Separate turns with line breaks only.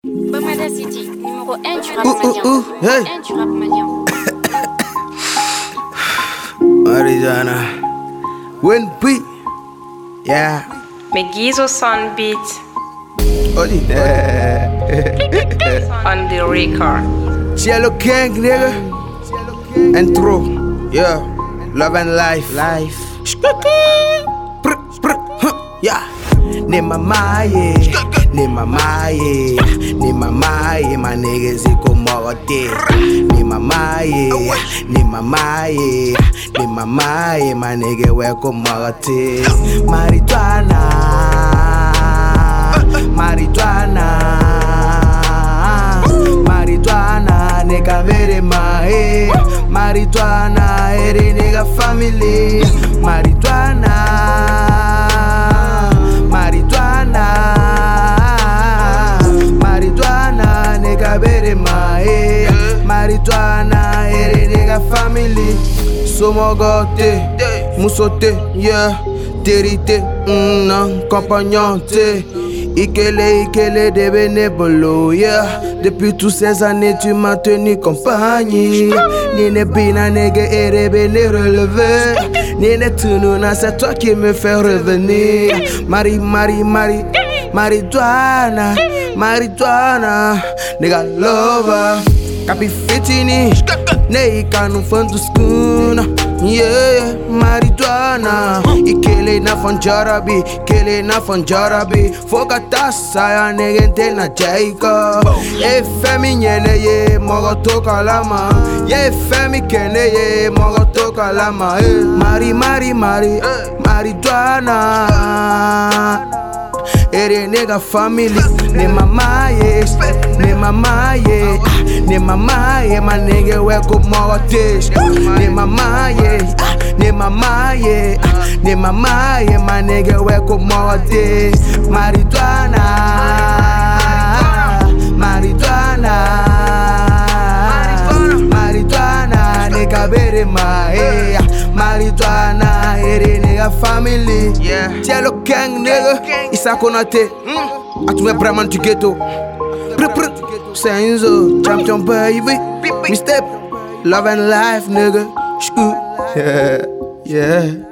Bamada City, numéro 1 du rap malien.
Hey.
1 du rap malien.
Arizona. When we, yeah.
Megizo Son beat
Oli.
on the record.
Cielo Gang, nigga. Intro, yeah. Love and life. Yeah. Ni mamaye, my niggas iko morte. Ni mamaye, my nigga weko morte. Marijuana, nigga very my. Marijuana, eri nigga family. Marijuana, nigga very my. Marijuana, eri nigga family. Somogote, musote, yeah. Terite, compagnonte. Ikele de bénévolo, yeah. Depuis toutes ces années tu m'as tenu compagnie. Nine bina nègre et béné relevé. Nine tununa, c'est toi qui me fais revenir. Marijuana, nigga lover. Capi fitini, nei canu fanto skuna. Yeah, marijuana. Ikele na fanjarabi. Foka tasa ya negente na jaika. E femi nyene ye mogo toka lama. Ye femi kene ye mogo toka lama. Marijuana. Ere nigga family. Ni mamaye, my nigga weko mortish. Ni mamaye, my nigga weko mortish. Marijuana, nigga very my. Marijuana, ere nigga family. Cielo Gang, nigga, Issa Konate. Atume Braman du ghetto. Senzo, champion baby. Me step, love and life, nigga. Yeah.